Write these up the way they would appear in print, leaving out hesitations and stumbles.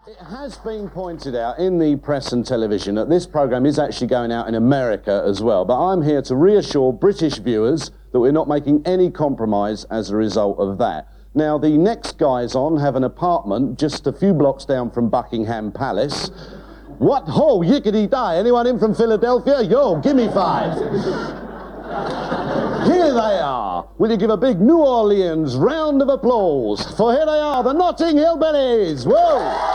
It has been pointed out in the press and television that this programme is actually going out in America as well, but I'm here to reassure British viewers that we're not making any compromise as a result of that. Now, the next guys on have an apartment just a few blocks down from Buckingham Palace. What? Ho, yickety die. Anyone in from Philadelphia? Yo, give me 5. Here they are. Will you give a big New Orleans round of applause? For here they are, the Notting Hill Billies. Whoa!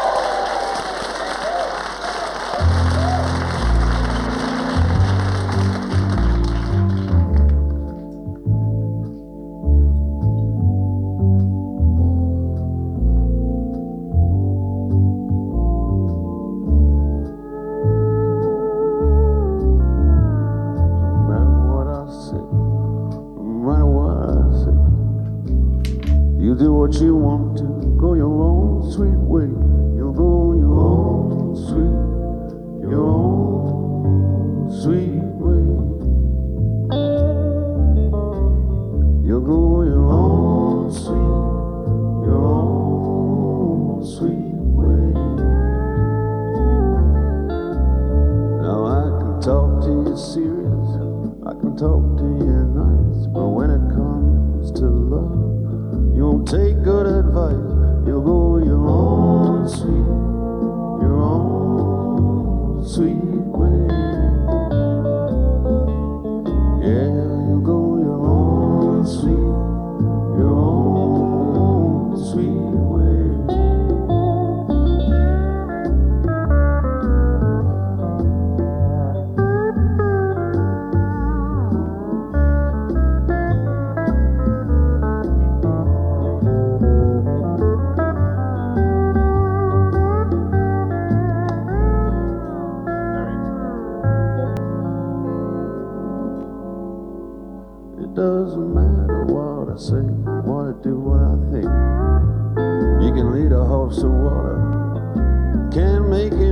You do what you want to, go your own sweet way. You'll go your own sweet way. You'll go your own sweet way. Now I can talk to you serious, I can talk to you nice, but when it comes to love, you won't take good advice. You'll go your own sweet way. Yeah, you'll go your own sweet way. It doesn't matter what I say, what I do, what I think. You can lead a horse to water, can't make it